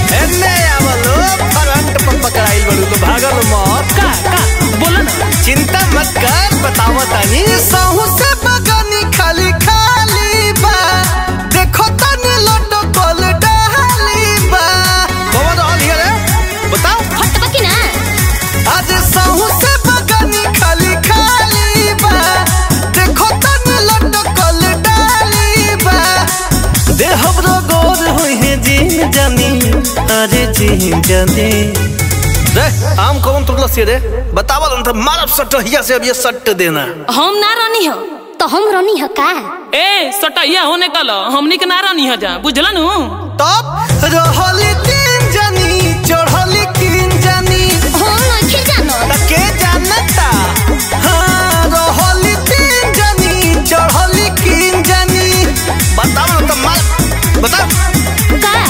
एन्ने आवलो फ्रंट पर पकड़ाइल बड़ू तो भागल मत का बोला ना। चिंता मत कर बताओ तानी सहू से बगानी खाली खाली बा देखो तानी लड्डू कोल डाली बा कौन रहल हिया रे बताओ हट बकी ना आज सहू से बगानी खाली खाली बा देखो तानी लड्डू कोल डाली बा दे हमरो गोर होई है जीन जानी अरे जीन जानी रे आम कौन तुरला से रे बतावल अंत मारब सटहिया से अब ये सट देना हम ना रानी हो तो हम रानी हो का ए सटैया होने कल हमनी के ना रानी हो जा बुझला नु। तब रहली तीन जानी चढ़ली तीन जानी हम नहीं जानो के जानता हाँ रहली तीन जानी चढ़ली तीन जानी बताओ तो मार बताओ का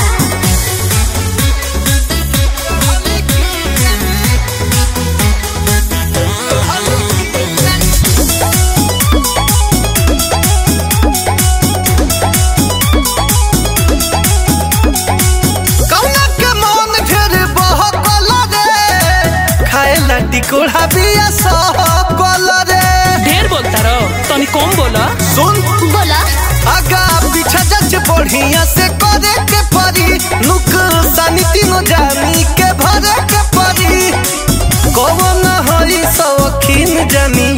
टिकोड़ा बिया सहकल रे ढेर बोलता रहो तनी कम बोला। सुन बोला आगा पीछा जच बढ़िया से करे के परी नुकसानी तीनों जानी के भरे के परी कौन हई सवखीन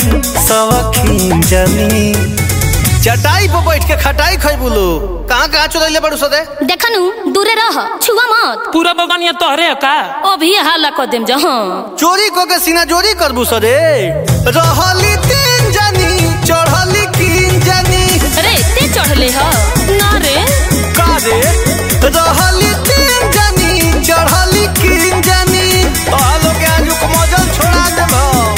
जानी चटाई पर बैठ के खटाई खइबुलो कहाँ चुरैले बड़ू सदे देखनु दूरे रह छुआ मत पूरा बगानिया तोहरे का अभी हाला कर देम जहां चोरी को के सीना जोरी करबू सदे रहली तीन जानी चढ़ली तीन जानी रे ते चढ़ले ह ना रे का रे रहली तीन जानी चढ़ली तीन जानी आलो के आजू को मजल छोड़ा देब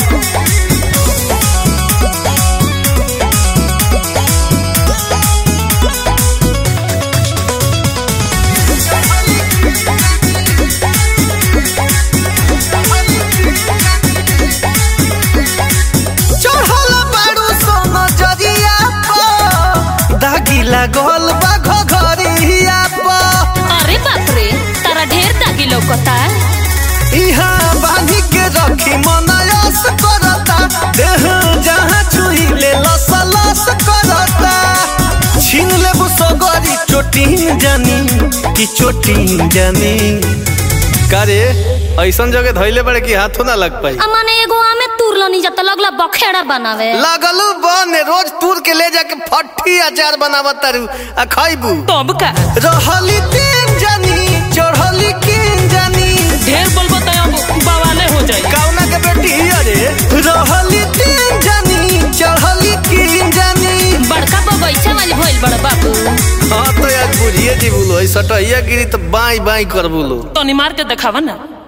लागल बा घरिया पर अरे बाप रे तारा ढेर दागी लौकता इहाँ बांधी के रखी मनयस करता देह जहाँ छुई ले लस लस करता छीन लेबू सगरी चोटीन जानी कि चोटीन जानी करे ऐसन जगह धइले बड़े कि हाथों ना लग पाई अमाने एगो आमे तुरलो नहीं जाता लगला बखेड़ा बनावे लगलू बने रोज तूर के ले जाके फट्टी अचार बनावत तारू आ खइबू तब का रहली तीन जानी चढ़ली तीन जानी ढेर बोलबो त अब बवाले हो जाई कौना के बेटी अरे रहली तीन जानी चढ़ली तीन जानी बड़का बगैचा वाली भइल बड़ बाबू हाँ तो यार बुझिए दी बोलो सटहिया गिरी तो बाई बाई कर बोलो तनी मार के देखावा ना।